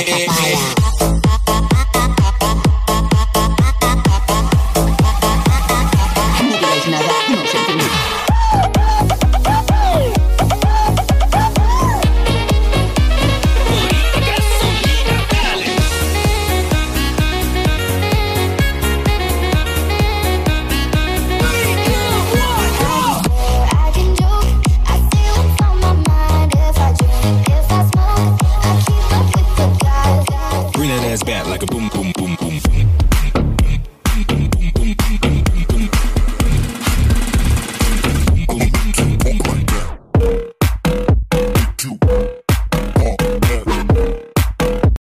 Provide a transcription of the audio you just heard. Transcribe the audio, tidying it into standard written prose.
No digáis nada, no os entendí. Bring that ass back like a boom, boom, boom, boom, boom.